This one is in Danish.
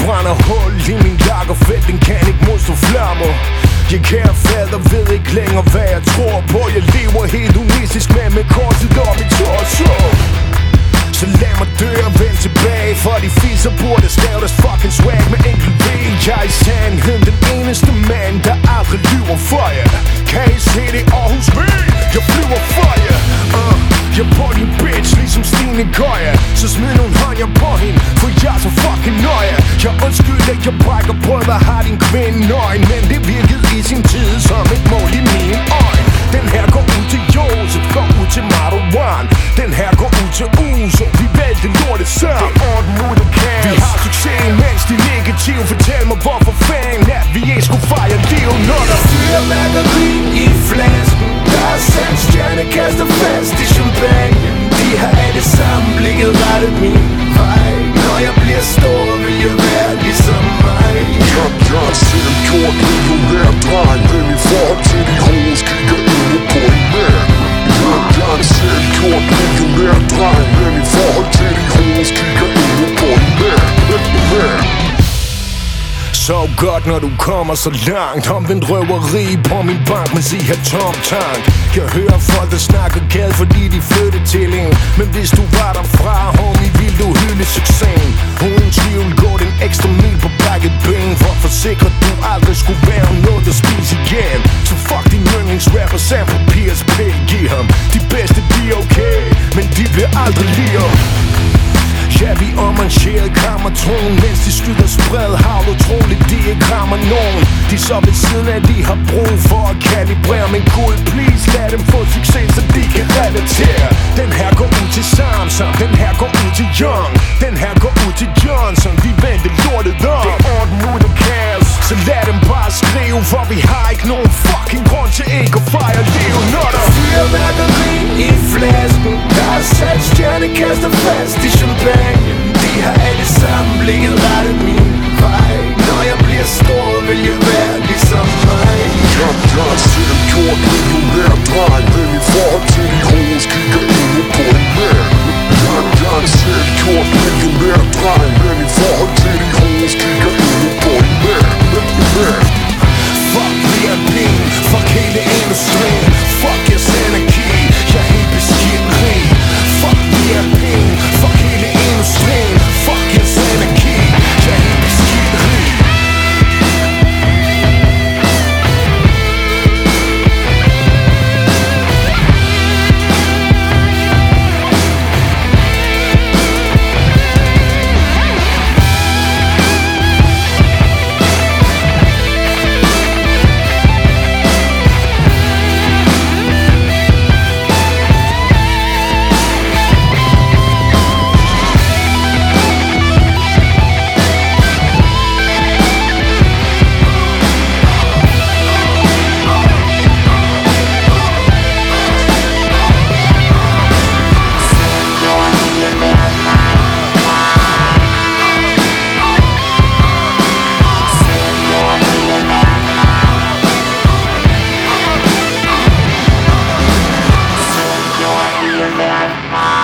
brænder hul i min lakkerfelt, den kan ikke modstå flammer. Jeg kære fader ved ikke længere hvad jeg tror på. Jeg lever helt unistisk med korset op i torso. Så lad mig dø og vend tilbage, for de fiser burde stave deres fucking swag med enkelt V. Jeg er i sandheden den eneste mand, der aldrig lyver for jer. Kan I se det Aarhus V? Jeg flyver for jer. Jeg er på din bitch ligesom Stine Køjer. Så smid nogle hånd på hende, for jeg er så fucking nøje. Jeg undskylder, jeg brækker brød og har din kvinde nøgen, men det virkede i sin tid som et mål i mine øjne. Den her går ud til Josef, går ud til Marwan. Den her går ud til Uso, vi valgte lortet sammen. Det er orden ud af kaos. Vi har succes, mens de negative fortæl mig hvorfor fanden at vi ikke skulle fejre liv. Når der fyrværkeri i flasken, der er sat stjernekaster fast i champagne. De har alle sammen blikket rettet min vej. Når jeg bliver stor, vil jeg være ligesom mig. Jeg er selv gjort millionær dreng, men i forhold til de hos kigger endnu på en mand. Jeg er selv gjort millionær dreng, men i forhold til de hos kigger endnu på en mand. Så godt når du kommer så langt. Omvendt røveri på min bank, men sig her tom tank. Jeg hører folk der snakker gad, fordi de flyttede til en. Men hvis du var derfra, homie, vil du hylde succesen. Uden tvivl går den ekstra mil på brækket ben, for at forsikre du aldrig skulle være noget at spise igen. Så fuck din yndlingsrapper, Sam på PSP. Giv ham de bedste, de er okay, men de bliver aldrig lige. Ja, vi ommancheret kammertonen, mens de skyder spred havl. Utroligt, de ikke rammer nogen. De så ved siden af, de har brug for at kalibrere. Men cool, please, lad dem få succes, så de kan relatere. Den her går ud til Samson, den her går ud til Young. Den her går ud til Johnson, vi vendte lortet op. Det er orden ud af kaos, så lad dem bare skrive. For vi har ikke nogen fucking grund til ikke at fejre liv. Når der fyrværkeri i flasken, der er sat stjernekaster fast i champagne. De har alle sammen blikket rettet min vej. Når jeg bliver stor, vil jeg være ligesom mig. Jeg er selv gjort millionær dreng, men i forhold til de hos kigger endnu på en mand. Jeg er selv gjort millionær dreng, men i forhold til de hos kigger endnu på en mand. Fuck VIP, fuck hele industrien, fuck jeres energi, jeg er helt beskidt rig. Fuck VIP, fuck hele industrien, fuck jeres energi, jeg er helt beskidt rig. You're a man.